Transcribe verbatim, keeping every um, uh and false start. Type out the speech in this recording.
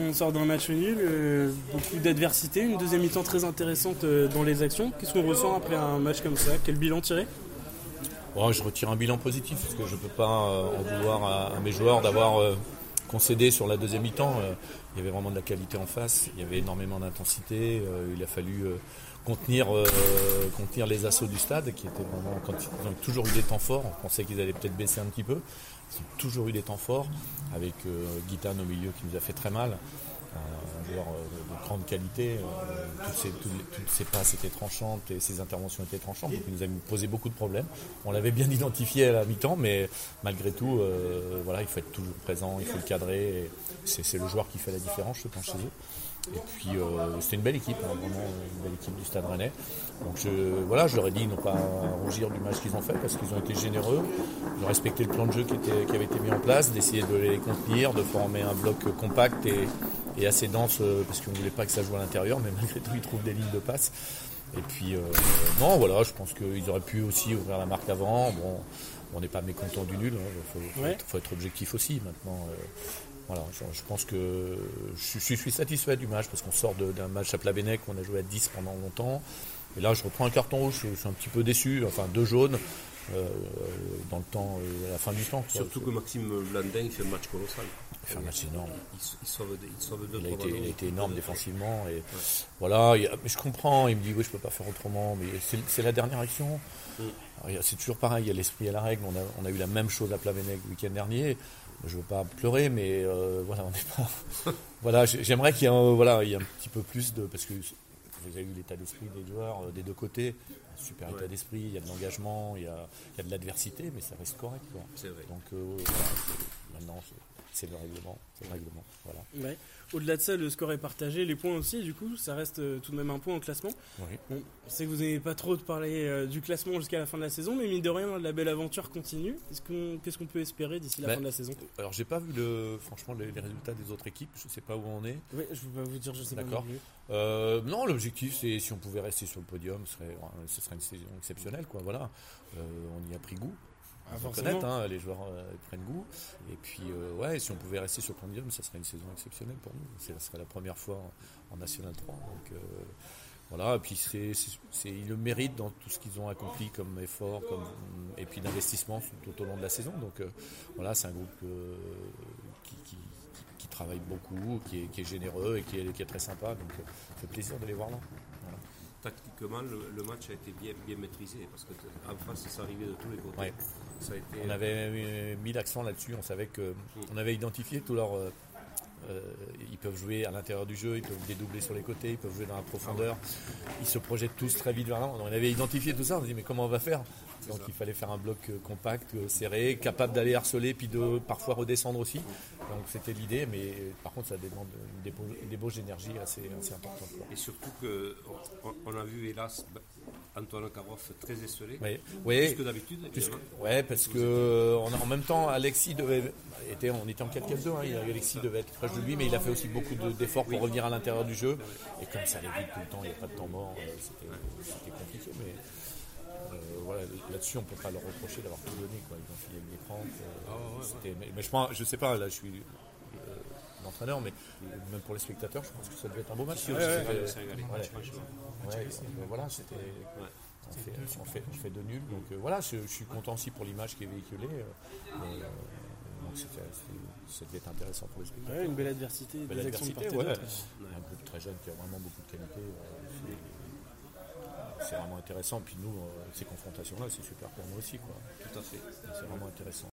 on sort d'un match nul, euh, beaucoup d'adversité, une deuxième mi-temps très intéressante euh, dans les actions. Qu'est-ce qu'on ressent après un match comme ça? Quel bilan tirer? Bon, je retire un bilan positif parce que je ne peux pas euh, en vouloir à, à mes joueurs d'avoir euh, concédé sur la deuxième mi-temps. Euh, il y avait vraiment de la qualité en face, il y avait énormément d'intensité, euh, il a fallu euh, contenir, euh, contenir les assauts du stade qui étaient vraiment, quand ils ont toujours eu des temps forts. On pensait qu'ils allaient peut-être baisser un petit peu. Ils ont toujours eu des temps forts avec euh, Guitane au milieu qui nous a fait très mal. Un joueur de grande qualité, euh, toutes, ses, toutes, les, toutes ses passes étaient tranchantes et ses interventions étaient tranchantes, donc il nous a posé beaucoup de problèmes. On l'avait bien identifié à la mi-temps, mais malgré tout, euh, voilà, il faut être toujours présent, il faut le cadrer. Et c'est, c'est le joueur qui fait la différence, je pense, chez eux. Et puis euh, c'était une belle équipe, hein, vraiment une belle équipe du Stade Rennais. Donc je, voilà, je leur ai dit de ne pas rougir du match qu'ils ont fait parce qu'ils ont été généreux, de respecter le plan de jeu qui, était, qui avait été mis en place, d'essayer de les contenir, de former un bloc compact et, et assez dense parce qu'on ne voulait pas que ça joue à l'intérieur, mais malgré tout ils trouvent des lignes de passe. Et puis euh, non, voilà, je pense qu'ils auraient pu aussi ouvrir la marque avant. Bon, on n'est pas mécontent du nul, il hein, faut, faut, ouais. faut être objectif aussi maintenant. Euh, Voilà, je, je pense que je, je suis satisfait du match parce qu'on sort de, d'un match à Plabennec où on a joué à dix pendant longtemps. Et là, je reprends un carton rouge, je, je suis un petit peu déçu, enfin deux jaunes euh, dans le temps, euh, à la fin du temps. Quoi. Surtout que Maxime Blandin il fait un match colossal. Il fait un match énorme. Il, il sauve, il sauve deux, il, a été, il a été énorme défensivement. Et ouais. Voilà, il a, mais je comprends, il me dit oui, je peux pas faire autrement, mais c'est, c'est la dernière action. Mm. Alors, c'est toujours pareil, il y a l'esprit à la règle. On a, on a eu la même chose à Plabennec le week-end dernier. Je veux pas pleurer, mais euh, voilà, on n'est pas. Voilà, j'aimerais qu'il y ait un, voilà, il y ait un petit peu plus de, parce que vous avez eu l'état d'esprit des joueurs euh, des deux côtés, un super ouais. état d'esprit, il y a de l'engagement, il y a, il y a de l'adversité, mais ça reste correct, quoi. C'est vrai. Donc euh, voilà, c'est, maintenant, c'est, c'est le règlement, c'est le règlement, voilà. Ouais. Au-delà de ça, le score est partagé, les points aussi, du coup, ça reste euh, tout de même un point au classement. Oui. Bon, on sait que vous n'avez pas trop de parler euh, du classement jusqu'à la fin de la saison, mais mine de rien, la belle aventure continue. Est-ce qu'on, qu'est-ce qu'on peut espérer d'ici la ben, fin de la saison? Alors, j'ai pas vu le, franchement les, les résultats des autres équipes, je sais pas où on est. Oui, je peux pas vous dire, je sais D'accord. pas. Euh, non, l'objectif, c'est si on pouvait rester sur le podium, ce serait, ce serait une saison exceptionnelle, quoi. Voilà, euh, on y a pris goût. Ah, forcément, hein, les joueurs euh, prennent goût. Et puis, euh, ouais, si on pouvait rester sur le podium, ça serait une saison exceptionnelle pour nous. C'est, ça serait la première fois en, en National trois. Donc, euh, voilà. Et puis, c'est, c'est, c'est, ils le méritent dans tout ce qu'ils ont accompli comme effort, comme, et puis d'investissement tout au long de la saison. Donc, euh, voilà, c'est un groupe euh, qui, qui, qui travaille beaucoup, qui est, qui est généreux et qui est, qui est très sympa. Donc, euh, ça fait plaisir de les voir là. Voilà. Tactiquement, le, le match a été bien, bien maîtrisé parce qu'en face, ça arrivait de tous les côtés. Ouais. Ça a été... On avait mis l'accent là-dessus, on savait que, on avait identifié tous leurs. Euh, euh, ils peuvent jouer à l'intérieur du jeu, ils peuvent dédoubler sur les côtés, ils peuvent jouer dans la profondeur. Ils se projettent tous très vite vers l'avant. On avait identifié tout ça, on s'est dit mais comment on va faire? Donc il fallait faire un bloc compact, serré, capable d'aller harceler, puis de parfois redescendre aussi. Donc c'était l'idée, mais par contre ça demande une débauche d'énergie assez, assez importante. Et surtout qu'on a vu hélas Antoine Karoff très esselé, oui. plus Oui. que d'habitude. Oui, parce que on a, en même temps Alexis devait, était, on était en quatre quatre deux, hein, Alexis devait être proche de lui, mais il a fait aussi beaucoup de, d'efforts pour oui. revenir à l'intérieur du jeu. Et comme ça allait vite tout le temps, il n'y a pas de temps mort, c'était, c'était compliqué. Mais euh, voilà, là-dessus, on ne peut pas leur reprocher d'avoir tout donné. Quoi. Ils ont filé une écran. Euh, oh, ouais, ouais. mais, mais je pense, je sais pas, là je suis euh, l'entraîneur, mais même pour les spectateurs, je pense que ça devait être un beau match. Ouais, ouais, ouais, c'est régalé. Ouais, ouais, ouais, voilà, c'était. Ouais. On fait, on, fait, on fait de nul, donc euh, voilà, je, je suis content aussi pour l'image qui est véhiculée. Euh, euh, donc c'était, c'était, ça devait être intéressant pour les spectateurs. Ouais, une belle adversité, belle des adversité, actions de ouais. part et d'autre. Un groupe très jeune qui a vraiment beaucoup de qualité. Euh, c'est, c'est vraiment intéressant. Puis nous, euh, ces confrontations-là, c'est super pour nous aussi, quoi. Tout à fait. C'est vraiment intéressant.